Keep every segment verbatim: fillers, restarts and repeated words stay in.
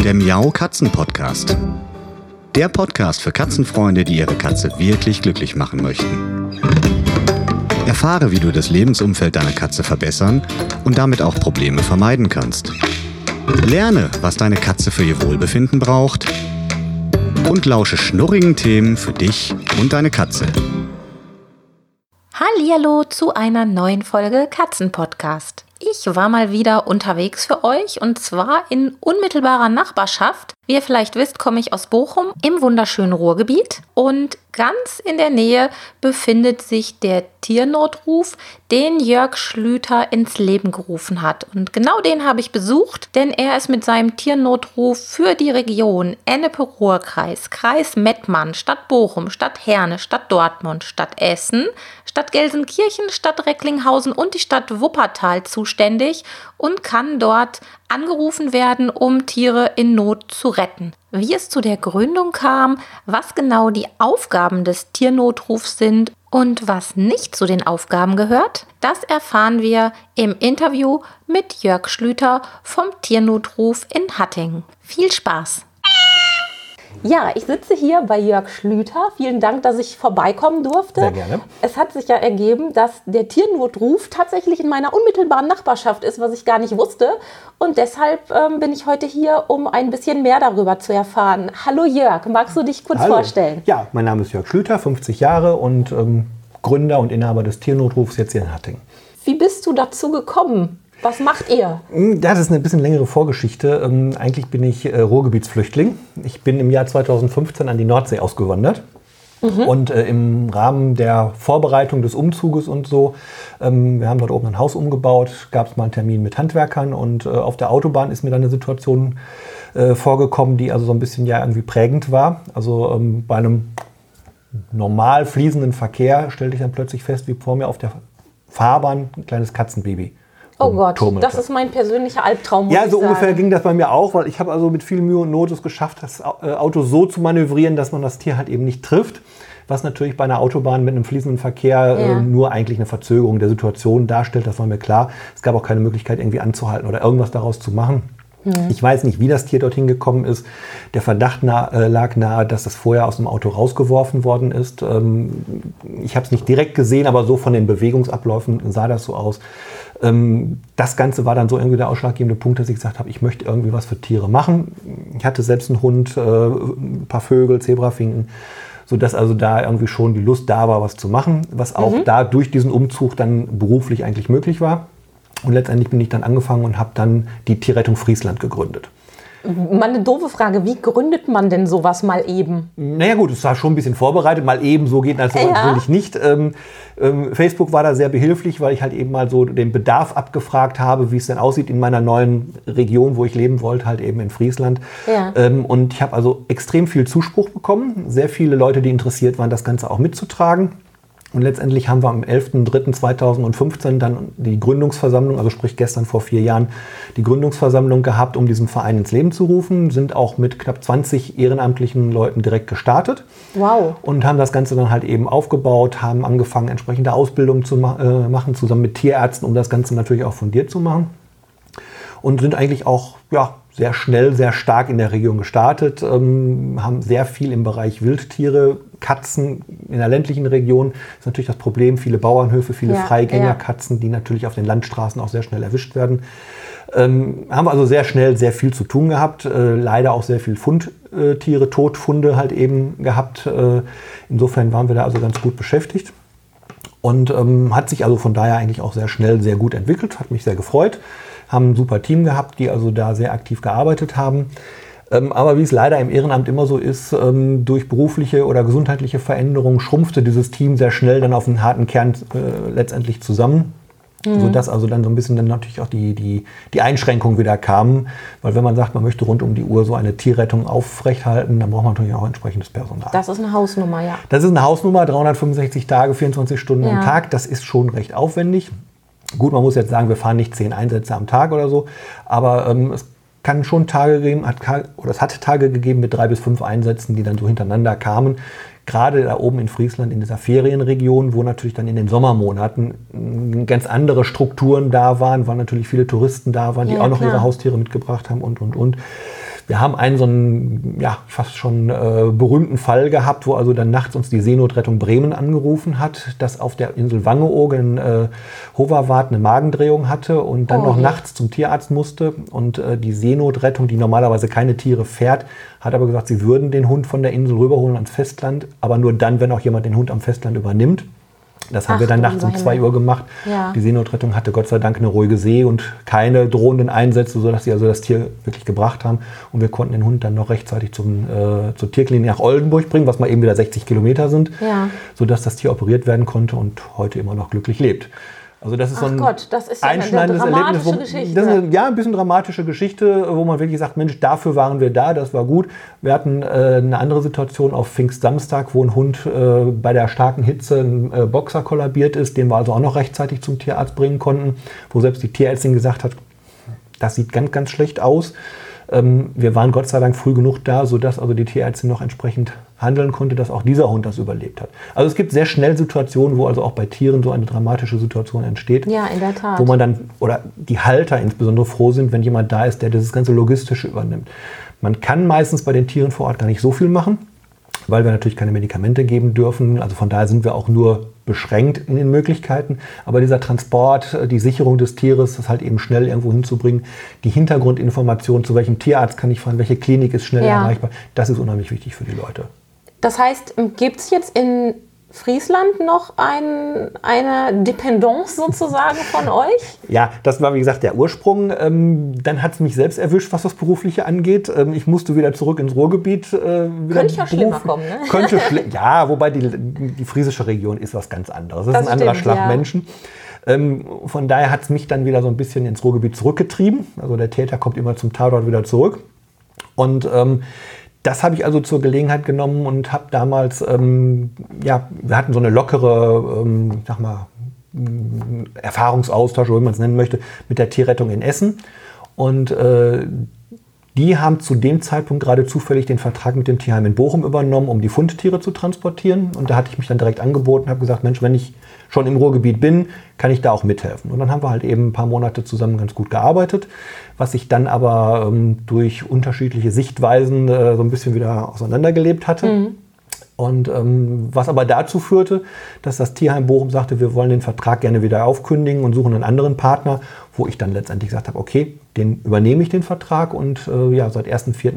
Der Miau Katzen Podcast. Der Podcast für Katzenfreunde, die ihre Katze wirklich glücklich machen möchten. Erfahre, wie du das Lebensumfeld deiner Katze verbessern und damit auch Probleme vermeiden kannst. Lerne, was deine Katze für ihr Wohlbefinden braucht. Und lausche schnurrigen Themen für dich und deine Katze. Hallihallo zu einer neuen Folge Katzenpodcast. Ich war mal wieder unterwegs für euch und zwar in unmittelbarer Nachbarschaft. Wie ihr vielleicht wisst, komme ich aus Bochum im wunderschönen Ruhrgebiet und ganz in der Nähe befindet sich der Tiernotruf, den Jörg Schlüter ins Leben gerufen hat. Und genau den habe ich besucht, denn er ist mit seinem Tiernotruf für die Region Ennepe-Ruhr-Kreis, Kreis Mettmann, Stadt Bochum, Stadt Herne, Stadt Dortmund, Stadt Essen, Stadt Gelsenkirchen, Stadt Recklinghausen und die Stadt Wuppertal zuständig und kann dort angerufen werden, um Tiere in Not zu retten. Wie es zu der Gründung kam, was genau die Aufgaben des Tiernotrufs sind und was nicht zu den Aufgaben gehört, das erfahren wir im Interview mit Jörg Schlüter vom Tiernotruf in Hattingen. Viel Spaß! Ja, ich sitze hier bei Jörg Schlüter. Vielen Dank, dass ich vorbeikommen durfte. Sehr gerne. Es hat sich ja ergeben, dass der Tiernotruf tatsächlich in meiner unmittelbaren Nachbarschaft ist, was ich gar nicht wusste. Und deshalb ähm, bin ich heute hier, um ein bisschen mehr darüber zu erfahren. Hallo Jörg, magst du dich kurz Hallo. vorstellen? Ja, mein Name ist Jörg Schlüter, fünfzig Jahre und ähm, Gründer und Inhaber des Tiernotrufs jetzt hier in Hattingen. Wie bist du dazu gekommen? Was macht ihr? Das ist eine bisschen längere Vorgeschichte. Ähm, eigentlich bin ich äh, Ruhrgebietsflüchtling. Ich bin im Jahr zweitausendfünfzehn an die Nordsee ausgewandert. Mhm. Und äh, im Rahmen der Vorbereitung des Umzuges und so, ähm, wir haben dort oben ein Haus umgebaut, gab es mal einen Termin mit Handwerkern und äh, auf der Autobahn ist mir dann eine Situation äh, vorgekommen, die also so ein bisschen ja irgendwie prägend war. Also ähm, bei einem normal fließenden Verkehr stellte ich dann plötzlich fest, wie vor mir auf der Fahrbahn ein kleines Katzenbaby. Oh Gott, turmelte. Das ist mein persönlicher Albtraum. Ja, so sagen. ungefähr ging das bei mir auch, weil ich habe also mit viel Mühe und Not es geschafft, das Auto so zu manövrieren, dass man das Tier halt eben nicht trifft. Was natürlich bei einer Autobahn mit einem fließenden Verkehr ja. äh, nur eigentlich eine Verzögerung der Situation darstellt. Das war mir klar. Es gab auch keine Möglichkeit, irgendwie anzuhalten oder irgendwas daraus zu machen. Mhm. Ich weiß nicht, wie das Tier dorthin gekommen ist. Der Verdacht nah, äh, lag nahe, dass es vorher aus dem Auto rausgeworfen worden ist. Ähm, ich habe es nicht direkt gesehen, aber so von den Bewegungsabläufen sah das so aus. Ähm, das Ganze war dann so irgendwie der ausschlaggebende Punkt, dass ich gesagt habe, ich möchte irgendwie was für Tiere machen. Ich hatte selbst einen Hund, äh, ein paar Vögel, Zebrafinken, sodass also da irgendwie schon die Lust da war, was zu machen, was auch mhm. da durch diesen Umzug dann beruflich eigentlich möglich war. Und letztendlich bin ich dann angefangen und habe dann die Tierrettung Friesland gegründet. Mal eine doofe Frage, wie gründet man denn sowas mal eben? Naja gut, es war schon ein bisschen vorbereitet, mal eben, so geht das ja. natürlich nicht. Ähm, ähm, Facebook war da sehr behilflich, weil ich halt eben mal so den Bedarf abgefragt habe, wie es denn aussieht in meiner neuen Region, wo ich leben wollte, halt eben in Friesland. Ja. Ähm, und ich habe also extrem viel Zuspruch bekommen, sehr viele Leute, die interessiert waren, das Ganze auch mitzutragen. Und letztendlich haben wir am elften dritten zweitausendfünfzehn dann die Gründungsversammlung, also sprich gestern vor vier Jahren, die Gründungsversammlung gehabt, um diesen Verein ins Leben zu rufen. Sind auch mit knapp zwanzig ehrenamtlichen Leuten direkt gestartet. Wow. Und haben das Ganze dann halt eben aufgebaut, haben angefangen, entsprechende Ausbildungen zu ma- äh, machen, zusammen mit Tierärzten, um das Ganze natürlich auch fundiert zu machen. Und sind eigentlich auch, ja, sehr schnell, sehr stark in der Region gestartet, ähm, haben sehr viel im Bereich Wildtiere, Katzen in der ländlichen Region. Das ist natürlich das Problem, viele Bauernhöfe, viele ja, Freigängerkatzen, ja. die natürlich auf den Landstraßen auch sehr schnell erwischt werden. Ähm, haben also sehr schnell sehr viel zu tun gehabt, äh, leider auch sehr viel Fundtiere, Totfunde halt eben gehabt. Äh, insofern waren wir da also ganz gut beschäftigt. Und ähm, hat sich also von daher eigentlich auch sehr schnell sehr gut entwickelt, hat mich sehr gefreut. Haben ein super Team gehabt, die also da sehr aktiv gearbeitet haben. Ähm, aber wie es leider im Ehrenamt immer so ist, ähm, durch berufliche oder gesundheitliche Veränderungen schrumpfte dieses Team sehr schnell dann auf einen harten Kern äh, letztendlich zusammen. Mhm. Sodass also dann so ein bisschen dann natürlich auch die, die, die Einschränkungen wieder kamen. Weil wenn man sagt, man möchte rund um die Uhr so eine Tierrettung aufrechthalten, dann braucht man natürlich auch entsprechendes Personal. Das ist eine Hausnummer, ja. Das ist eine Hausnummer, dreihundertfünfundsechzig Tage, vierundzwanzig Stunden ja. am Tag. Das ist schon recht aufwendig. Gut, man muss jetzt sagen, wir fahren nicht zehn Einsätze am Tag oder so, aber ähm, es kann schon Tage geben, hat, oder es hat Tage gegeben mit drei bis fünf Einsätzen, die dann so hintereinander kamen. Gerade da oben in Friesland, in dieser Ferienregion, wo natürlich dann in den Sommermonaten ganz andere Strukturen da waren, weil natürlich viele Touristen da waren, die ja, auch noch klar. ihre Haustiere mitgebracht haben und, und, und. Wir haben einen so einen, ja, fast schon äh, berühmten Fall gehabt, wo also dann nachts uns die Seenotrettung Bremen angerufen hat, dass auf der Insel Wangeoog in äh, Hoverwart eine Magendrehung hatte und dann oh, noch ja. nachts zum Tierarzt musste. Und äh, die Seenotrettung, die normalerweise keine Tiere fährt, hat aber gesagt, sie würden den Hund von der Insel rüberholen ans Festland, aber nur dann, wenn auch jemand den Hund am Festland übernimmt. Das haben Ach, wir dann nachts um zwei Uhr gemacht. Ja. Die Seenotrettung hatte Gott sei Dank eine ruhige See und keine drohenden Einsätze, sodass sie also das Tier wirklich gebracht haben. Und wir konnten den Hund dann noch rechtzeitig zum, äh, zur Tierklinik nach Oldenburg bringen, was mal eben wieder sechzig Kilometer sind, ja. sodass das Tier operiert werden konnte und heute immer noch glücklich lebt. Also das ist Ach so ein Gott, das ist ja einschneidendes eine dramatische Erlebnis. Wo, Geschichte. Das ist eine, ja, ein bisschen dramatische Geschichte, wo man wirklich sagt, Mensch, dafür waren wir da, das war gut. Wir hatten äh, eine andere Situation auf Pfingstsamstag, wo ein Hund äh, bei der starken Hitze ein äh, Boxer kollabiert ist, den wir also auch noch rechtzeitig zum Tierarzt bringen konnten, wo selbst die Tierärztin gesagt hat, das sieht ganz, ganz schlecht aus. Ähm, wir waren Gott sei Dank früh genug da, sodass also die Tierärztin noch entsprechend handeln konnte, dass auch dieser Hund das überlebt hat. Also es gibt sehr schnell Situationen, wo also auch bei Tieren so eine dramatische Situation entsteht. Ja, in der Tat. Wo man dann, oder die Halter insbesondere froh sind, wenn jemand da ist, der das ganze Logistische übernimmt. Man kann meistens bei den Tieren vor Ort gar nicht so viel machen, weil wir natürlich keine Medikamente geben dürfen. Also von daher sind wir auch nur beschränkt in den Möglichkeiten. Aber dieser Transport, die Sicherung des Tieres, das halt eben schnell irgendwo hinzubringen, die Hintergrundinformation, zu welchem Tierarzt kann ich fahren, welche Klinik ist schnell ja. erreichbar, das ist unheimlich wichtig für die Leute. Das heißt, gibt es jetzt in Friesland noch ein, eine Dependance sozusagen von euch? Ja, das war wie gesagt der Ursprung. Ähm, dann hat es mich selbst erwischt, was das Berufliche angeht. Ähm, ich musste wieder zurück ins Ruhrgebiet. Äh, Könnte ja schlimmer kommen, ne? Könnte schli- ja, wobei die, die friesische Region ist was ganz anderes. Das, das ist ein stimmt, anderer Schlag ja. Menschen. Ähm, von daher hat es mich dann wieder so ein bisschen ins Ruhrgebiet zurückgetrieben. Also der Täter kommt immer zum Tatort wieder zurück. Und ähm, das habe ich also zur Gelegenheit genommen und habe damals, ähm, ja, wir hatten so eine lockere, ähm, sag mal, Erfahrungsaustausch, oder wie man es nennen möchte, mit der Tierrettung in Essen. Und äh, die haben zu dem Zeitpunkt gerade zufällig den Vertrag mit dem Tierheim in Bochum übernommen, um die Fundtiere zu transportieren. Und da hatte ich mich dann direkt angeboten und habe gesagt, Mensch, wenn ich schon im Ruhrgebiet bin, kann ich da auch mithelfen. Und dann haben wir halt eben ein paar Monate zusammen ganz gut gearbeitet, was sich dann aber ähm, durch unterschiedliche Sichtweisen äh, so ein bisschen wieder auseinandergelebt hatte. Mhm. Und ähm, was aber dazu führte, dass das Tierheim Bochum sagte, wir wollen den Vertrag gerne wieder aufkündigen und suchen einen anderen Partner, wo ich dann letztendlich gesagt habe, okay, den übernehme ich den Vertrag und äh, ja, seit erster vierter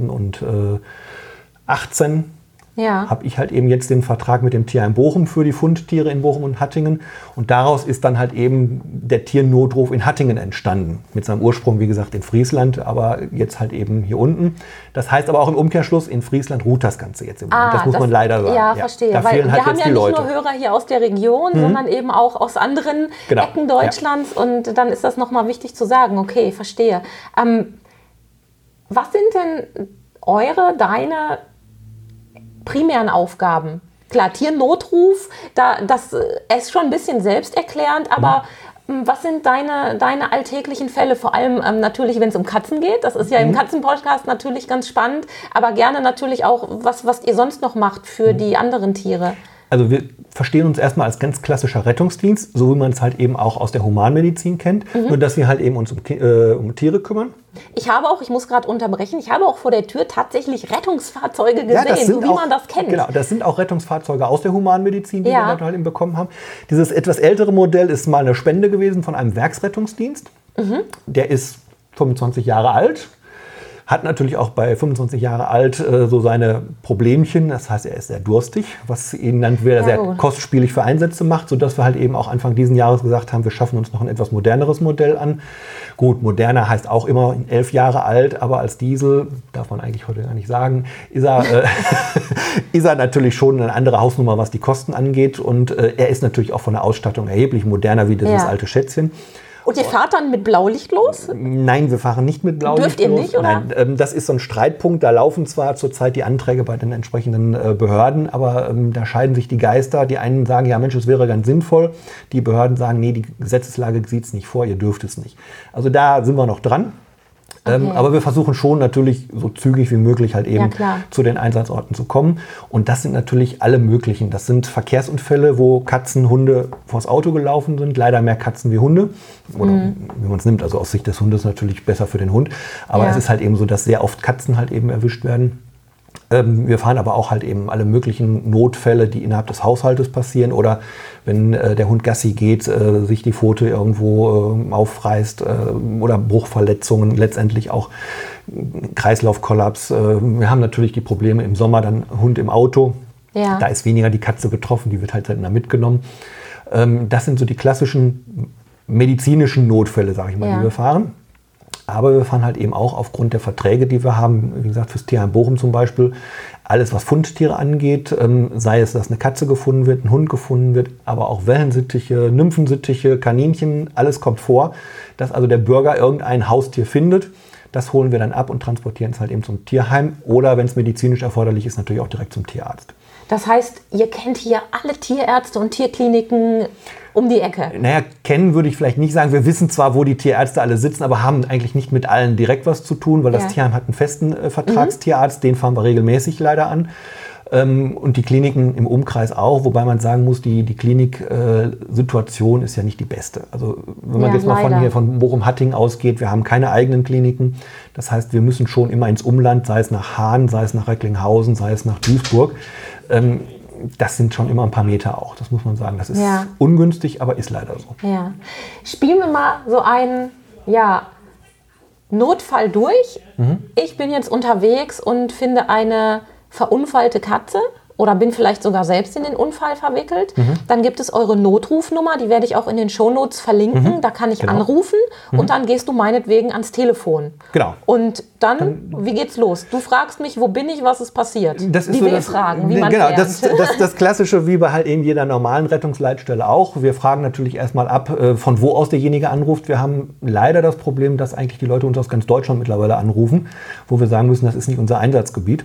zweitausendachtzehn ja. habe ich halt eben jetzt den Vertrag mit dem Tierheim Bochum für die Fundtiere in Bochum und Hattingen. Und daraus ist dann halt eben der Tiernotruf in Hattingen entstanden. Mit seinem Ursprung, wie gesagt, in Friesland, aber jetzt halt eben hier unten. Das heißt aber auch im Umkehrschluss, in Friesland ruht das Ganze jetzt im Moment. Ah, das muss das, man leider sagen. Ja, verstehe. Da Weil fehlen wir halt haben jetzt ja die nicht Leute. nur Hörer hier aus der Region, mhm. sondern eben auch aus anderen genau. Ecken Deutschlands. Ja. Und dann ist das nochmal wichtig zu sagen. Okay, verstehe. Ähm, was sind denn eure, deine primären Aufgaben? Klar, Tiernotruf, da, das ist schon ein bisschen selbsterklärend, aber mhm. was sind deine, deine alltäglichen Fälle? Vor allem ähm, natürlich, wenn es um Katzen geht. Das ist ja mhm. im Katzenpodcast natürlich ganz spannend, aber gerne natürlich auch, was, was ihr sonst noch macht für mhm. die anderen Tiere. Also wir verstehen uns erstmal als ganz klassischer Rettungsdienst, so wie man es halt eben auch aus der Humanmedizin kennt, mhm. nur dass wir halt eben uns um, äh, um Tiere kümmern. Ich habe auch, ich muss gerade unterbrechen, ich habe auch vor der Tür tatsächlich Rettungsfahrzeuge gesehen, ja, so wie auch, man das kennt. Genau, das sind auch Rettungsfahrzeuge aus der Humanmedizin, die ja. wir halt eben bekommen haben. Dieses etwas ältere Modell ist mal eine Spende gewesen von einem Werksrettungsdienst. Mhm. Der ist fünfundzwanzig Jahre alt. Hat natürlich auch bei fünfundzwanzig Jahre alt äh, so seine Problemchen. Das heißt, er ist sehr durstig, was ihn dann wieder ja, sehr gut. kostspielig für Einsätze macht, sodass wir halt eben auch Anfang diesen Jahres gesagt haben, wir schaffen uns noch ein etwas moderneres Modell an. Gut, moderner heißt auch immer elf Jahre alt, aber als Diesel, darf man eigentlich heute gar nicht sagen, ist er, äh, ist er natürlich schon eine andere Hausnummer, was die Kosten angeht. Und äh, er ist natürlich auch von der Ausstattung erheblich moderner wie dieses ja. alte Schätzchen. Und ihr fahrt dann mit Blaulicht los? Nein, wir fahren nicht mit Blaulicht los. Dürft ihr nicht, oder? Nein, ähm, das ist so ein Streitpunkt. Da laufen zwar zurzeit die Anträge bei den entsprechenden äh, Behörden, aber ähm, da scheiden sich die Geister. Die einen sagen, ja Mensch, es wäre ganz sinnvoll. Die Behörden sagen, nee, die Gesetzeslage sieht es nicht vor, ihr dürft es nicht. Also da sind wir noch dran. Okay. Ähm, aber wir versuchen schon natürlich so zügig wie möglich halt eben ja, zu den Einsatzorten zu kommen. Und das sind natürlich alle möglichen. Das sind Verkehrsunfälle, wo Katzen, Hunde vors Auto gelaufen sind. Leider mehr Katzen wie Hunde. Oder mhm. wie man es nimmt. Also aus Sicht des Hundes natürlich besser für den Hund. Aber ja. es ist halt eben so, dass sehr oft Katzen halt eben erwischt werden. Ähm, wir fahren aber auch halt eben alle möglichen Notfälle, die innerhalb des Haushaltes passieren. Oder wenn äh, der Hund Gassi geht, äh, sich die Pfote irgendwo äh, aufreißt äh, oder Bruchverletzungen, letztendlich auch Kreislaufkollaps. Äh, wir haben natürlich die Probleme im Sommer, dann Hund im Auto. Ja. Da ist weniger die Katze betroffen, die wird halt dann mitgenommen. Ähm, das sind so die klassischen medizinischen Notfälle, sage ich mal, ja. die wir fahren. Aber wir fahren halt eben auch aufgrund der Verträge, die wir haben, wie gesagt, fürs Tierheim Bochum zum Beispiel, alles, was Fundtiere angeht, ähm, sei es, dass eine Katze gefunden wird, ein Hund gefunden wird, aber auch Wellensittiche, Nymphensittiche, Kaninchen, alles kommt vor, dass also der Bürger irgendein Haustier findet. Das holen wir dann ab und transportieren es halt eben zum Tierheim oder, wenn es medizinisch erforderlich ist, natürlich auch direkt zum Tierarzt. Das heißt, ihr kennt hier alle Tierärzte und Tierkliniken um die Ecke? Naja, kennen würde ich vielleicht nicht sagen. Wir wissen zwar, wo die Tierärzte alle sitzen, aber haben eigentlich nicht mit allen direkt was zu tun, weil ja. das Tierheim hat einen festen äh, Vertragstierarzt, mhm. den fahren wir regelmäßig leider an. Ähm, und die Kliniken im Umkreis auch, wobei man sagen muss, die, die Klinik-Situation äh, ist ja nicht die beste. Also wenn man ja, jetzt mal von hier von Bochum-Hatting ausgeht, wir haben keine eigenen Kliniken. Das heißt, wir müssen schon immer ins Umland, sei es nach Hahn, sei es nach Recklinghausen, sei es nach Duisburg. Ähm, das sind schon immer ein paar Meter auch, das muss man sagen. Das ist ja. ungünstig, aber ist leider so. Ja. Spielen wir mal so einen ja, Notfall durch. Mhm. Ich bin jetzt unterwegs und finde eine verunfallte Katze oder bin vielleicht sogar selbst in den Unfall verwickelt. Mhm. Dann gibt es eure Notrufnummer, die werde ich auch in den Shownotes verlinken. Mhm. Da kann ich genau. anrufen mhm. und dann gehst du meinetwegen ans Telefon. Genau. Und dann, dann, wie geht's los? Du fragst mich, wo bin ich, was ist passiert? Das ist wie so wir das, fragen, wie man genau, lernt. das, das, das Klassische, wie bei halt in jeder normalen Rettungsleitstelle auch. Wir fragen natürlich erstmal ab, von wo aus derjenige anruft. Wir haben leider das Problem, dass eigentlich die Leute uns aus ganz Deutschland mittlerweile anrufen, wo wir sagen müssen, das ist nicht unser Einsatzgebiet.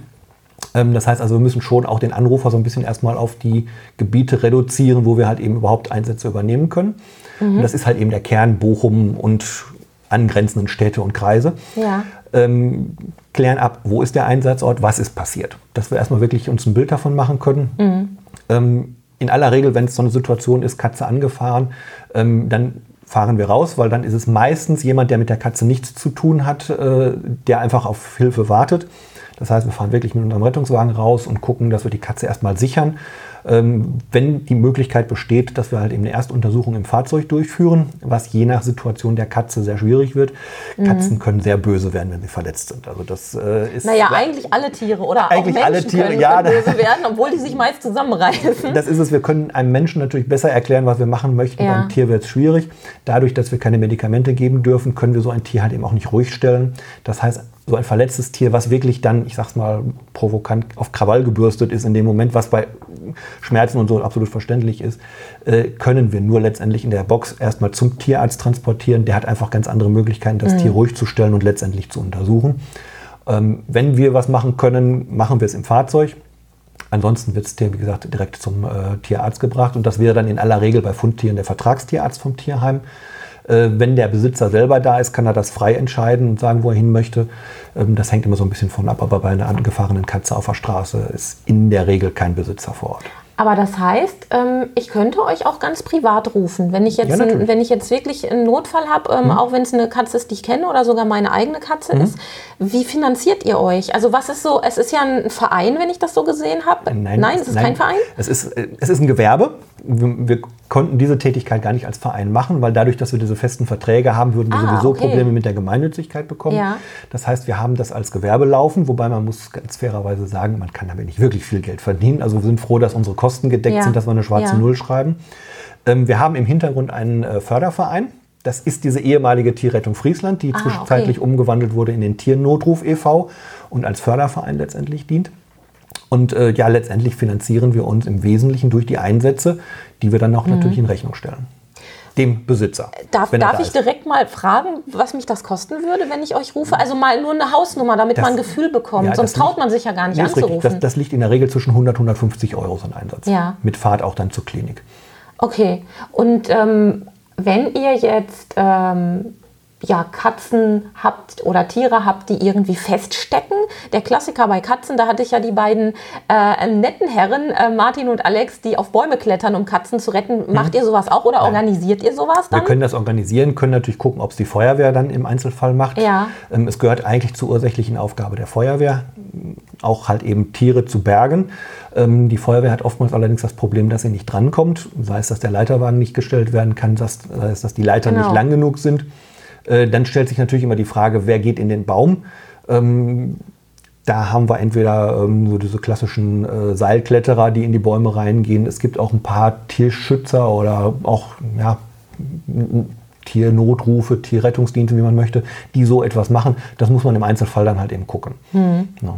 Das heißt also, wir müssen schon auch den Anrufer so ein bisschen erstmal auf die Gebiete reduzieren, wo wir halt eben überhaupt Einsätze übernehmen können. Mhm. Und das ist halt eben der Kern Bochum und angrenzenden Städte und Kreise. Ja. Ähm, klären ab, wo ist der Einsatzort, was ist passiert. Dass wir erstmal wirklich uns ein Bild davon machen können. Mhm. Ähm, in aller Regel, wenn es so eine Situation ist, Katze angefahren, ähm, dann fahren wir raus, weil dann ist es meistens jemand, der mit der Katze nichts zu tun hat, äh, der einfach auf Hilfe wartet. Das heißt, wir fahren wirklich mit unserem Rettungswagen raus und gucken, dass wir die Katze erstmal sichern. Ähm, wenn die Möglichkeit besteht, dass wir halt eben eine Erstuntersuchung im Fahrzeug durchführen, was je nach Situation der Katze sehr schwierig wird. Mhm. Katzen können sehr böse werden, wenn sie verletzt sind. Also das äh, ist naja, eigentlich alle Tiere oder eigentlich auch Menschen alle Tiere, können ja, böse werden, obwohl die sich meist zusammenreißen. Das ist es. Wir können einem Menschen natürlich besser erklären, was wir machen möchten. Ja. Beim Tier wird es schwierig. Dadurch, dass wir keine Medikamente geben dürfen, können wir so ein Tier halt eben auch nicht ruhig stellen. Das heißt, so ein verletztes Tier, was wirklich dann, ich sag's mal, provokant auf Krawall gebürstet ist in dem Moment, was bei Schmerzen und so absolut verständlich ist, äh, können wir nur letztendlich in der Box erstmal zum Tierarzt transportieren. Der hat einfach ganz andere Möglichkeiten, das mhm. Tier ruhig zu stellen und letztendlich zu untersuchen. Ähm, wenn wir was machen können, machen wir es im Fahrzeug. Ansonsten wird das Tier, wie gesagt, direkt zum äh, Tierarzt gebracht. Und das wäre dann in aller Regel bei Fundtieren der Vertragstierarzt vom Tierheim. Wenn der Besitzer selber da ist, kann er das frei entscheiden und sagen, wo er hin möchte. Das hängt immer so ein bisschen von ab, aber bei einer angefahrenen Katze auf der Straße ist in der Regel kein Besitzer vor Ort. Aber das heißt, ich könnte euch auch ganz privat rufen, wenn ich jetzt, ja, ein, wenn ich jetzt wirklich einen Notfall habe, mhm. auch wenn es eine Katze ist, die ich kenne oder sogar meine eigene Katze mhm. ist. Wie finanziert ihr euch? Also was ist so, es ist ja ein Verein, wenn ich das so gesehen habe. Nein, nein, es ist nein. kein Verein? Es ist, es ist ein Gewerbe. Wir, wir konnten diese Tätigkeit gar nicht als Verein machen, weil dadurch, dass wir diese festen Verträge haben, würden wir ah, sowieso okay. Probleme mit der Gemeinnützigkeit bekommen. Ja. Das heißt, wir haben das als Gewerbe laufen, wobei man muss ganz fairerweise sagen, man kann damit nicht wirklich viel Geld verdienen. Also wir sind froh, dass unsere Kosten gedeckt ja. sind, dass wir eine schwarze ja. Null schreiben. Ähm, wir haben im Hintergrund einen äh, Förderverein. Das ist diese ehemalige Tierrettung Friesland, die ah, zwischenzeitlich okay. umgewandelt wurde in den Tiernotruf e V und als Förderverein letztendlich dient. Und äh, ja, letztendlich finanzieren wir uns im Wesentlichen durch die Einsätze, die wir dann auch mhm. natürlich in Rechnung stellen. Dem Besitzer. Darf, darf ich ist. direkt mal fragen, was mich das kosten würde, wenn ich euch rufe? Also mal nur eine Hausnummer, damit das, man ein Gefühl bekommt. Ja, Sonst traut liegt, man sich ja gar nicht anzurufen. Das, das liegt in der Regel zwischen hundert und hundertfünfzig Euro so ein Einsatz. Ja. Mit Fahrt auch dann zur Klinik. Okay. Und ähm, wenn ihr jetzt ähm, ja, Katzen habt oder Tiere habt, die irgendwie feststecken. Der Klassiker bei Katzen, da hatte ich ja die beiden äh, netten Herren, äh, Martin und Alex, die auf Bäume klettern, um Katzen zu retten. Mhm. Macht ihr sowas auch oder ja. organisiert ihr sowas dann? Wir können das organisieren, können natürlich gucken, ob es die Feuerwehr dann im Einzelfall macht. Ja. Ähm, es gehört eigentlich zur ursächlichen Aufgabe der Feuerwehr, auch halt eben Tiere zu bergen. Ähm, die Feuerwehr hat oftmals allerdings das Problem, dass sie nicht drankommt. Sei es, dass der Leiterwagen nicht gestellt werden kann, sei es, dass die Leitern genau. nicht lang genug sind. Dann stellt sich natürlich immer die Frage, wer geht in den Baum? Ähm, da haben wir entweder ähm, so diese klassischen äh, Seilkletterer, die in die Bäume reingehen. Es gibt auch ein paar Tierschützer oder auch ja, Tiernotrufe, Tierrettungsdienste, wie man möchte, die so etwas machen. Das muss man im Einzelfall dann halt eben gucken. Hm. Ja.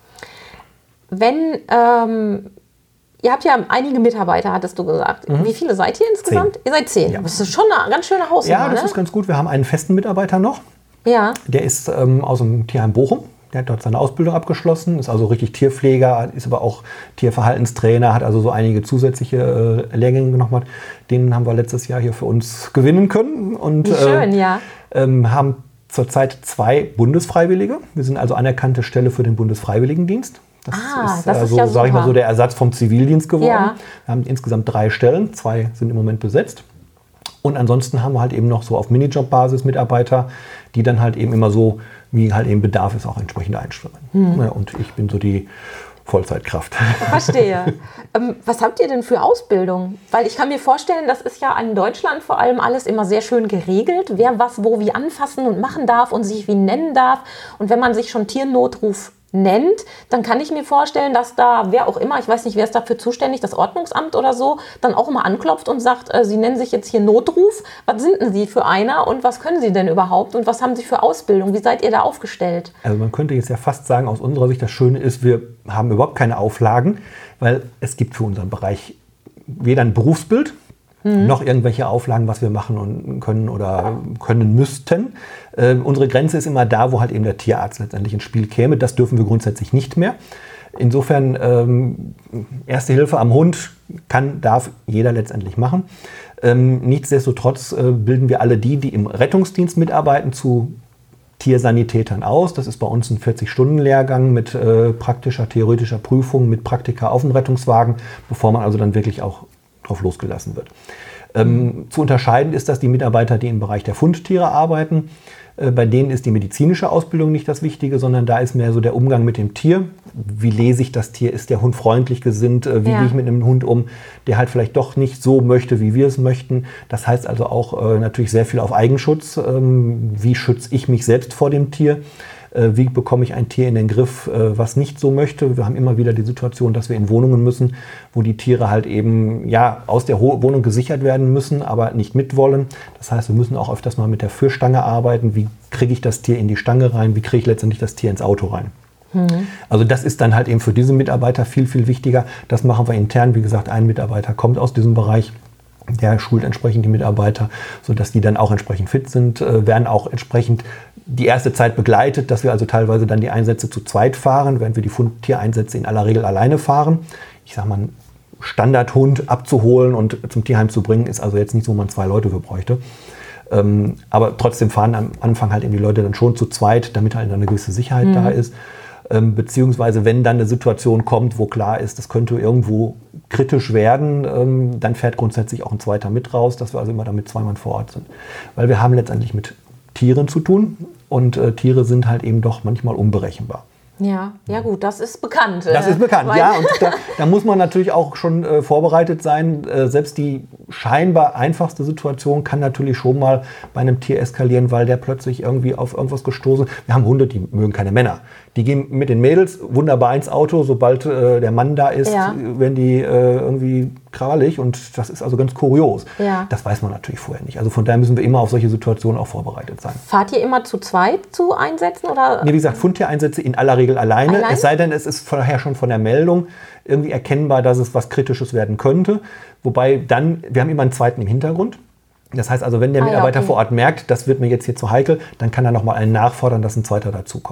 Wenn... Ähm Ihr habt ja einige Mitarbeiter, hattest du gesagt. Mhm. Wie viele seid ihr insgesamt? Zehn. Ihr seid zehn. Ja. Das ist schon eine ganz schöne Hausnummer. Ja, das ne? ist ganz gut. Wir haben einen festen Mitarbeiter noch. Ja. Der ist ähm, aus dem Tierheim Bochum. Der hat dort seine Ausbildung abgeschlossen, ist also richtig Tierpfleger, ist aber auch Tierverhaltenstrainer, hat also so einige zusätzliche äh, Lehrgänge gemacht. Den haben wir letztes Jahr hier für uns gewinnen können. Und, Wie schön, äh, ja. Ähm, haben zurzeit zwei Bundesfreiwillige. Wir sind also anerkannte Stelle für den Bundesfreiwilligendienst. Das ah, ist, das äh, ist so, ja sag ich mal super. so, der Ersatz vom Zivildienst geworden. Ja. Wir haben insgesamt drei Stellen, zwei sind im Moment besetzt. Und ansonsten haben wir halt eben noch so auf Minijob-Basis Mitarbeiter, die dann halt eben immer so, wie halt eben Bedarf ist, auch entsprechend einstellen. Hm. Ja, und ich bin so die Vollzeitkraft. Verstehe. ähm, was habt ihr denn für Ausbildung? Weil ich kann mir vorstellen, das ist ja in Deutschland vor allem alles immer sehr schön geregelt, wer was wo wie anfassen und machen darf und sich wie nennen darf. Und wenn man sich schon Tiernotruf nennt, dann kann ich mir vorstellen, dass da, wer auch immer, ich weiß nicht, wer ist dafür zuständig, das Ordnungsamt oder so, dann auch immer anklopft und sagt, äh, Sie nennen sich jetzt hier Notruf. Was sind denn Sie für einer und was können Sie denn überhaupt und was haben Sie für Ausbildung? Wie seid ihr da aufgestellt? Also man könnte jetzt ja fast sagen, aus unserer Sicht, das Schöne ist, wir haben überhaupt keine Auflagen, weil es gibt für unseren Bereich weder ein Berufsbild, Mhm. noch irgendwelche Auflagen, was wir machen und können oder können müssten. Äh, unsere Grenze ist immer da, wo halt eben der Tierarzt letztendlich ins Spiel käme. Das dürfen wir grundsätzlich nicht mehr. Insofern ähm, Erste Hilfe am Hund kann, darf jeder letztendlich machen. Ähm, nichtsdestotrotz äh, bilden wir alle die, die im Rettungsdienst mitarbeiten, zu Tiersanitätern aus. Das ist bei uns ein vierzig-Stunden-Lehrgang mit äh, praktischer, theoretischer Prüfung, mit Praktika auf dem Rettungswagen, bevor man also dann wirklich auch drauf losgelassen wird. Ähm, zu unterscheiden ist, dass die Mitarbeiter, die im Bereich der Fundtiere arbeiten, äh, bei denen ist die medizinische Ausbildung nicht das Wichtige, sondern da ist mehr so der Umgang mit dem Tier. Wie lese ich das Tier? Ist der Hund freundlich gesinnt? Äh, wie ja. gehe ich mit einem Hund um, der halt vielleicht doch nicht so möchte, wie wir es möchten? Das heißt also auch äh, natürlich sehr viel auf Eigenschutz. Ähm, wie schütze ich mich selbst vor dem Tier? Wie bekomme ich ein Tier in den Griff, was nicht so möchte? Wir haben immer wieder die Situation, dass wir in Wohnungen müssen, wo die Tiere halt eben ja, aus der Wohnung gesichert werden müssen, aber nicht mitwollen. Das heißt, wir müssen auch öfters mal mit der Führstange arbeiten. Wie kriege ich das Tier in die Stange rein? Wie kriege ich letztendlich das Tier ins Auto rein? Mhm. Also das ist dann halt eben für diese Mitarbeiter viel, viel wichtiger. Das machen wir intern. Wie gesagt, ein Mitarbeiter kommt aus diesem Bereich. Der schult entsprechend die Mitarbeiter, sodass die dann auch entsprechend fit sind, äh, werden auch entsprechend die erste Zeit begleitet, dass wir also teilweise dann die Einsätze zu zweit fahren, während wir die Fundtiereinsätze in aller Regel alleine fahren. Ich sage mal, einen Standardhund abzuholen und zum Tierheim zu bringen, ist also jetzt nicht so, wo man zwei Leute für bräuchte. Ähm, aber trotzdem fahren am Anfang halt eben die Leute dann schon zu zweit, damit halt eine gewisse Sicherheit mhm. da ist. Ähm, beziehungsweise wenn dann eine Situation kommt, wo klar ist, das könnte irgendwo kritisch werden, ähm, dann fährt grundsätzlich auch ein Zweiter mit raus, dass wir also immer damit zwei Mann vor Ort sind. Weil wir haben letztendlich mit Tieren zu tun und äh, Tiere sind halt eben doch manchmal unberechenbar. Ja, ja gut, das ist bekannt. Das ist bekannt, ja. Und da, da muss man natürlich auch schon äh, vorbereitet sein. Äh, selbst die scheinbar einfachste Situation kann natürlich schon mal bei einem Tier eskalieren, weil der plötzlich irgendwie auf irgendwas gestoßen ist. Wir haben Hunde, die mögen keine Männer. Die gehen mit den Mädels wunderbar ins Auto. Sobald äh, der Mann da ist, ja. werden die äh, irgendwie krawallig. Und das ist also ganz kurios. Ja. Das weiß man natürlich vorher nicht. Also von daher müssen wir immer auf solche Situationen auch vorbereitet sein. Fahrt ihr immer zu zweit zu Einsätzen? Oder? Nee, wie gesagt, Fundtiereinsätze in aller Regel alleine. Allein? Es sei denn, es ist vorher schon von der Meldung irgendwie erkennbar, dass es was Kritisches werden könnte. Wobei dann, wir haben immer einen zweiten im Hintergrund. Das heißt also, wenn der Mitarbeiter ah, ja, okay. vor Ort merkt, das wird mir jetzt hier zu heikel, dann kann er nochmal einen nachfordern, dass ein zweiter dazukommt.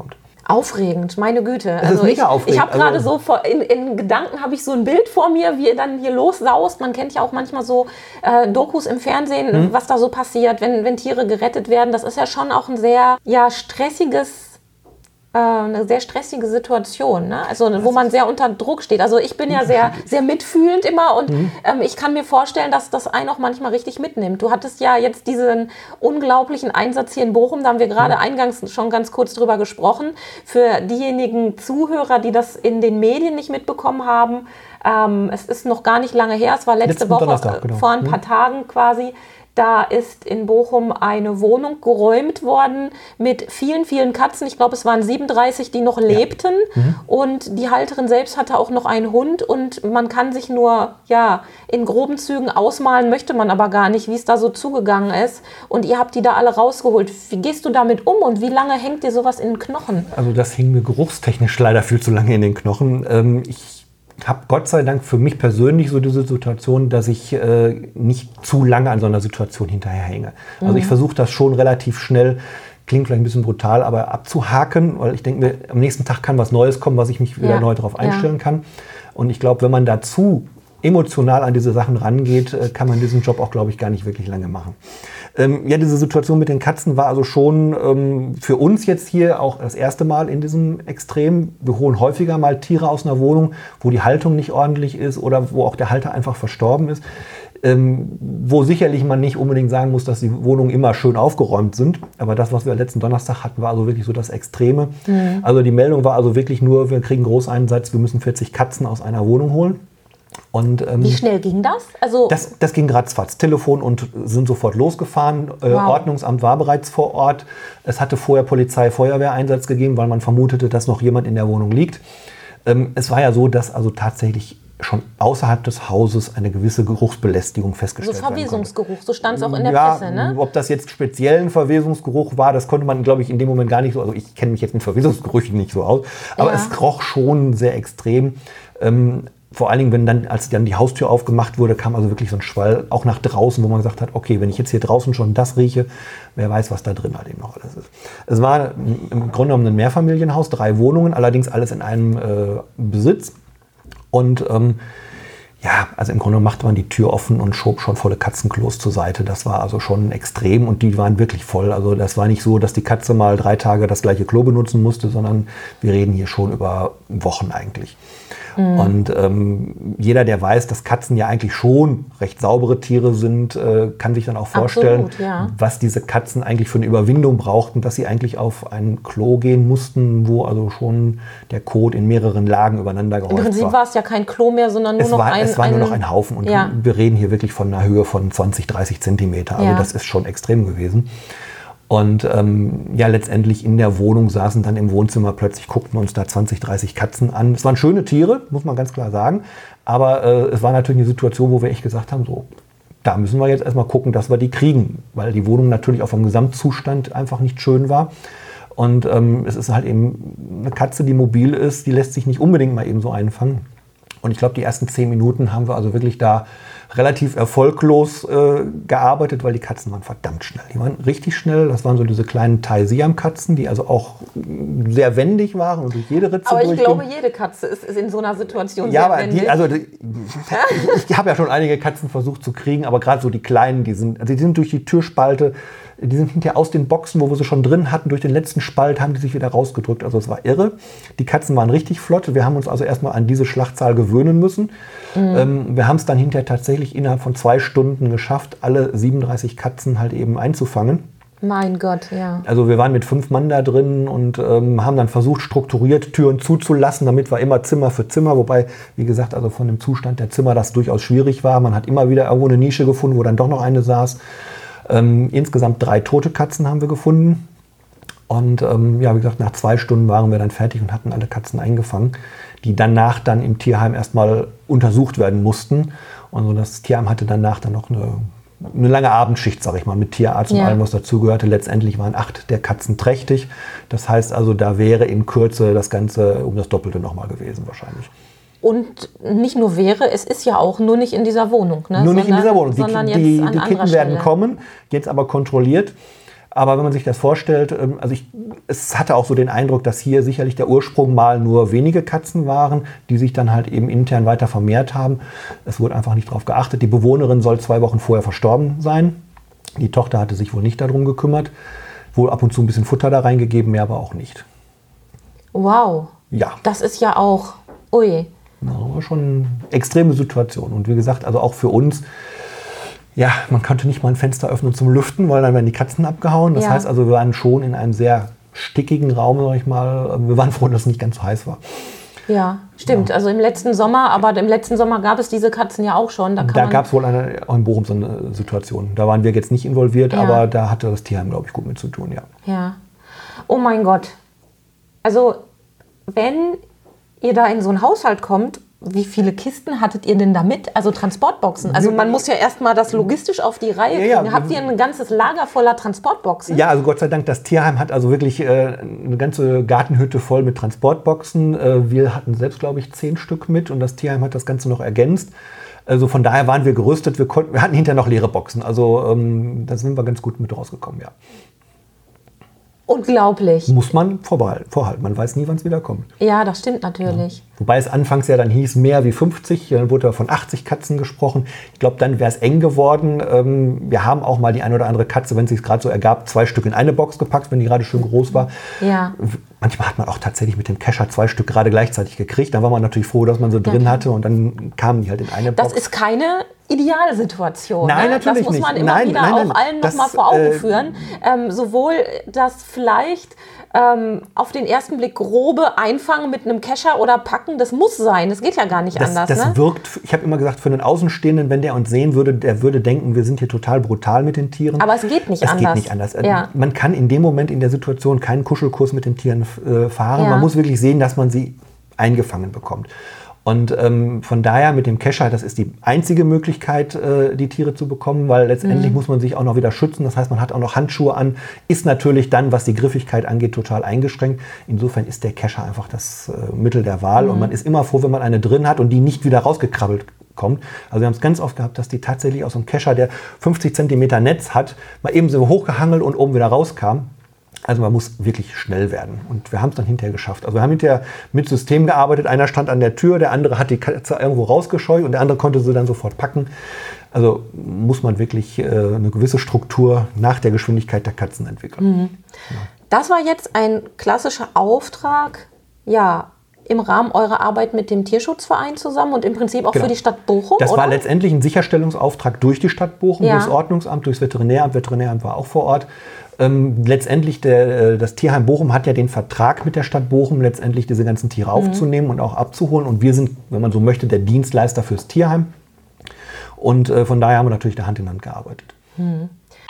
Aufregend, meine Güte. Das also ist mega ich, aufregend. Ich habe gerade also, so vor, in, in Gedanken habe ich so ein Bild vor mir, wie ihr dann hier lossaust. Man kennt ja auch manchmal so äh, Dokus im Fernsehen, hm. was da so passiert, wenn, wenn Tiere gerettet werden. Das ist ja schon auch ein sehr ja, stressiges eine sehr stressige Situation, ne? Also wo man sehr unter Druck steht. Also ich bin ja sehr, sehr mitfühlend immer und mhm. ähm, ich kann mir vorstellen, dass das einen auch manchmal richtig mitnimmt. Du hattest ja jetzt diesen unglaublichen Einsatz hier in Bochum, da haben wir gerade mhm. eingangs schon ganz kurz drüber gesprochen. Für diejenigen Zuhörer, die das in den Medien nicht mitbekommen haben, ähm, es ist noch gar nicht lange her, es war letzte Letzten Woche, Donnerstag, genau. vor ein paar mhm. Tagen quasi. Da ist in Bochum eine Wohnung geräumt worden mit vielen, vielen Katzen. Ich glaube, es waren siebenunddreißig, die noch lebten. Ja. Mhm. Und die Halterin selbst hatte auch noch einen Hund. Und man kann sich nur ja, in groben Zügen ausmalen, möchte man aber gar nicht, wie es da so zugegangen ist. Und ihr habt die da alle rausgeholt. Wie gehst du damit um und wie lange hängt dir sowas in den Knochen? Also das hing mir geruchstechnisch leider viel zu lange in den Knochen. Ähm, ich habe Gott sei Dank für mich persönlich so diese Situation, dass ich äh, nicht zu lange an so einer Situation hinterherhänge. Mhm. Also ich versuche das schon relativ schnell, klingt vielleicht ein bisschen brutal, aber abzuhaken, weil ich denke mir, am nächsten Tag kann was Neues kommen, was ich mich wieder ja. neu darauf einstellen ja. kann. Und ich glaube, wenn man dazu emotional an diese Sachen rangeht, kann man diesen Job auch, glaube ich, gar nicht wirklich lange machen. Ähm, ja, diese Situation mit den Katzen war also schon ähm, für uns jetzt hier auch das erste Mal in diesem Extrem. Wir holen häufiger mal Tiere aus einer Wohnung, wo die Haltung nicht ordentlich ist oder wo auch der Halter einfach verstorben ist. Ähm, wo sicherlich man nicht unbedingt sagen muss, dass die Wohnungen immer schön aufgeräumt sind. Aber das, was wir letzten Donnerstag hatten, war also wirklich so das Extreme. Mhm. Also die Meldung war also wirklich nur, wir kriegen Großeinsatz, wir müssen vierzig Katzen aus einer Wohnung holen. Und, ähm, wie schnell ging das? Also das, das ging ratzfatz. Telefon und sind sofort losgefahren. Äh, wow. Ordnungsamt war bereits vor Ort. Es hatte vorher Polizei, Feuerwehreinsatz gegeben, weil man vermutete, dass noch jemand in der Wohnung liegt. Ähm, es war ja so, dass also tatsächlich schon außerhalb des Hauses eine gewisse Geruchsbelästigung festgestellt wurde. So Verwesungsgeruch, so stand es auch in der ja, Presse, ne? Ob das jetzt speziell ein Verwesungsgeruch war, das konnte man, glaube ich, in dem Moment gar nicht so, also ich kenne mich jetzt mit Verwesungsgerüchen nicht so aus, aber ja. es roch schon sehr extrem. Ähm, Vor allen Dingen, wenn dann, als dann die Haustür aufgemacht wurde, kam also wirklich so ein Schwall auch nach draußen, wo man gesagt hat, okay, wenn ich jetzt hier draußen schon das rieche, wer weiß, was da drin halt eben noch alles ist. Es war im Grunde genommen ein Mehrfamilienhaus, drei Wohnungen, allerdings alles in einem äh, Besitz. Und ähm, ja, also im Grunde machte man die Tür offen und schob schon volle Katzenklos zur Seite. Das war also schon extrem und die waren wirklich voll. Also das war nicht so, dass die Katze mal drei Tage das gleiche Klo benutzen musste, sondern wir reden hier schon über Wochen eigentlich. Mhm. Und ähm, jeder, der weiß, dass Katzen ja eigentlich schon recht saubere Tiere sind, äh, kann sich dann auch vorstellen, Absolut, ja. was diese Katzen eigentlich für eine Überwindung brauchten, dass sie eigentlich auf ein Klo gehen mussten, wo also schon der Kot in mehreren Lagen übereinander gehäuft war. Im Prinzip war es ja kein Klo mehr, sondern nur es noch war, ein... Es war ein, nur noch ein Haufen und ja. wir reden hier wirklich von einer Höhe von zwanzig, dreißig Zentimeter. Also ja. das ist schon extrem gewesen. Und ähm, ja, letztendlich in der Wohnung saßen dann im Wohnzimmer, plötzlich guckten wir uns da zwanzig, dreißig Katzen an. Es waren schöne Tiere, muss man ganz klar sagen. Aber äh, es war natürlich eine Situation, wo wir echt gesagt haben, so, da müssen wir jetzt erstmal gucken, dass wir die kriegen. Weil die Wohnung natürlich auch vom Gesamtzustand einfach nicht schön war. Und ähm, es ist halt eben eine Katze, die mobil ist, die lässt sich nicht unbedingt mal eben so einfangen. Und ich glaube, die ersten zehn Minuten haben wir also wirklich da relativ erfolglos äh, gearbeitet, weil die Katzen waren verdammt schnell. Die waren richtig schnell. Das waren so diese kleinen Thai-Siam-Katzen, die also auch sehr wendig waren und durch jede Ritze Aber ich durchgehen. glaube, jede Katze ist, ist in so einer Situation ja, sehr aber wendig. Die, also die, ich, ich habe ja schon einige Katzen versucht zu kriegen, aber gerade so die kleinen, die sind, also die sind durch die Türspalte, die sind hinterher aus den Boxen, wo wir sie schon drin hatten, durch den letzten Spalt haben die sich wieder rausgedrückt. Also es war irre. Die Katzen waren richtig flott. Wir haben uns also erstmal an diese Schlachtzahl gewöhnen müssen. Mhm. Ähm, wir haben es dann hinterher tatsächlich innerhalb von zwei Stunden geschafft, alle siebenunddreißig Katzen halt eben einzufangen. Mein Gott, ja. Also wir waren mit fünf Mann da drin und ähm, haben dann versucht, strukturiert Türen zuzulassen, damit wir immer Zimmer für Zimmer, wobei, wie gesagt, also von dem Zustand der Zimmer das durchaus schwierig war. Man hat immer wieder irgendwo eine Nische gefunden, wo dann doch noch eine saß. Ähm, insgesamt drei tote Katzen haben wir gefunden. Und ähm, ja, wie gesagt, nach zwei Stunden waren wir dann fertig und hatten alle Katzen eingefangen, die danach dann im Tierheim erstmal untersucht werden mussten. Und so das Tierheim hatte danach dann noch eine, eine lange Abendschicht, sag ich mal, mit Tierarzt und ja. allem, was dazugehörte. Letztendlich waren acht der Katzen trächtig. Das heißt also, da wäre in Kürze das Ganze um das Doppelte nochmal gewesen wahrscheinlich. Und nicht nur wäre, es ist ja auch nur nicht in dieser Wohnung. Ne? Nur nicht sondern, in dieser Wohnung. Die, sondern die, jetzt die, an die Kitten werden kommen, jetzt aber kontrolliert. Aber wenn man sich das vorstellt, also ich, es hatte auch so den Eindruck, dass hier sicherlich der Ursprung mal nur wenige Katzen waren, die sich dann halt eben intern weiter vermehrt haben. Es wurde einfach nicht darauf geachtet. Die Bewohnerin soll zwei Wochen vorher verstorben sein. Die Tochter hatte sich wohl nicht darum gekümmert. Wohl ab und zu ein bisschen Futter da reingegeben, mehr aber auch nicht. Wow. Ja. Das ist ja auch, ui. Das war schon eine extreme Situation. Und wie gesagt, also auch für uns, ja, man konnte nicht mal ein Fenster öffnen zum Lüften, weil dann werden die Katzen abgehauen. Das ja. heißt also, wir waren schon in einem sehr stickigen Raum, sag ich mal. Wir waren froh, dass es nicht ganz so heiß war. Ja, stimmt. Ja. Also im letzten Sommer, aber im letzten Sommer gab es diese Katzen ja auch schon. Da, da gab es wohl eine, auch in Bochum so eine Situation. Da waren wir jetzt nicht involviert, ja. aber da hatte das Tierheim, glaube ich, gut mit zu tun, ja. Ja. Oh mein Gott. Also, wenn ihr da in so einen Haushalt kommt, wie viele Kisten hattet ihr denn da mit? Also Transportboxen. Also man muss ja erstmal das logistisch auf die Reihe kriegen. Ja, ja. Habt ihr ein ganzes Lager voller Transportboxen? Ja, also Gott sei Dank, das Tierheim hat also wirklich äh, eine ganze Gartenhütte voll mit Transportboxen. Äh, wir hatten selbst, glaube ich, zehn Stück mit und das Tierheim hat das Ganze noch ergänzt. Also von daher waren wir gerüstet. Wir, konnten, wir hatten hinterher noch leere Boxen. Also ähm, da sind wir ganz gut mit rausgekommen, ja. Unglaublich. Muss man vorbehalten, vorhalten. Man weiß nie, wann es wieder kommt. Ja, das stimmt natürlich. Ja. Wobei es anfangs ja dann hieß, mehr wie fünfzig. Dann wurde von achtzig Katzen gesprochen. Ich glaube, dann wäre es eng geworden. Ähm, wir haben auch mal die eine oder andere Katze, wenn es sich gerade so ergab, zwei Stück in eine Box gepackt, wenn die gerade schön groß war. Ja. Manchmal hat man auch tatsächlich mit dem Kescher zwei Stück gerade gleichzeitig gekriegt. Dann war man natürlich froh, dass man so drin ja. hatte und dann kamen die halt in eine Box. Das ist keine Idealsituation. Nein, ne? natürlich nicht. Das muss man nicht. immer nein, wieder nein, nein, auch allen nochmal vor Augen äh, führen. Ähm, sowohl das vielleicht ähm, auf den ersten Blick grobe Einfangen mit einem Kescher oder Packen, das muss sein. Das geht ja gar nicht das, anders. Das ne? wirkt, ich habe immer gesagt, für einen Außenstehenden, wenn der uns sehen würde, der würde denken, wir sind hier total brutal mit den Tieren. Aber es geht nicht es anders. Es geht nicht anders. Ja. Man kann in dem Moment in der Situation keinen Kuschelkurs mit den Tieren äh, fahren. Ja. Man muss wirklich sehen, dass man sie eingefangen bekommt. Und ähm, von daher mit dem Kescher, das ist die einzige Möglichkeit, äh, die Tiere zu bekommen, weil letztendlich mhm. muss man sich auch noch wieder schützen. Das heißt, man hat auch noch Handschuhe an, ist natürlich dann, was die Griffigkeit angeht, total eingeschränkt. Insofern ist der Kescher einfach das äh, Mittel der Wahl. Mhm. Und man ist immer froh, wenn man eine drin hat und die nicht wieder rausgekrabbelt kommt. Also wir haben es ganz oft gehabt, dass die tatsächlich aus einem Kescher, der fünfzig Zentimeter Netz hat, mal eben so hochgehangelt und oben wieder rauskam. Also man muss wirklich schnell werden. Und wir haben es dann hinterher geschafft. Also wir haben hinterher mit System gearbeitet. Einer stand an der Tür, der andere hat die Katze irgendwo rausgescheucht und der andere konnte sie dann sofort packen. Also muss man wirklich äh, eine gewisse Struktur nach der Geschwindigkeit der Katzen entwickeln. Mhm. Ja. Das war jetzt ein klassischer Auftrag, ja, im Rahmen eurer Arbeit mit dem Tierschutzverein zusammen und im Prinzip auch genau. für die Stadt Bochum, Das oder? war letztendlich ein Sicherstellungsauftrag durch die Stadt Bochum, ja. durchs Ordnungsamt, durchs Veterinäramt. Veterinäramt war auch vor Ort. Ähm, letztendlich, der, das Tierheim Bochum hat ja den Vertrag mit der Stadt Bochum, letztendlich diese ganzen Tiere mhm. aufzunehmen und auch abzuholen. Und wir sind, wenn man so möchte, der Dienstleister fürs Tierheim. Und äh, von daher haben wir natürlich der Hand in Hand gearbeitet. Mhm.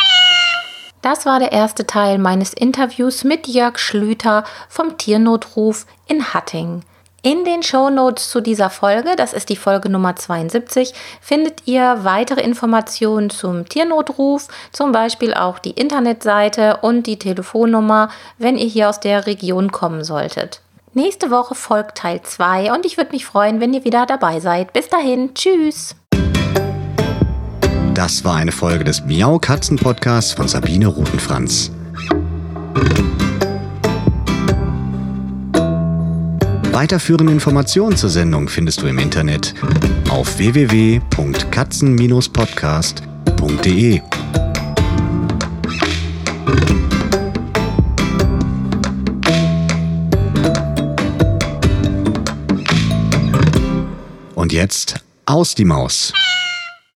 Das war der erste Teil meines Interviews mit Jörg Schlüter vom Tiernotruf in Hattingen. In den Shownotes zu dieser Folge, das ist die Folge Nummer zweiundsiebzig, findet ihr weitere Informationen zum Tiernotruf, zum Beispiel auch die Internetseite und die Telefonnummer, wenn ihr hier aus der Region kommen solltet. Nächste Woche folgt Teil zwei und ich würde mich freuen, wenn ihr wieder dabei seid. Bis dahin, tschüss! Das war eine Folge des Miau Katzen Podcasts von Sabine Rutenfranz. Weiterführende Informationen zur Sendung findest du im Internet auf w w w punkt katzen Bindestrich podcast punkt de. Und jetzt aus die Maus.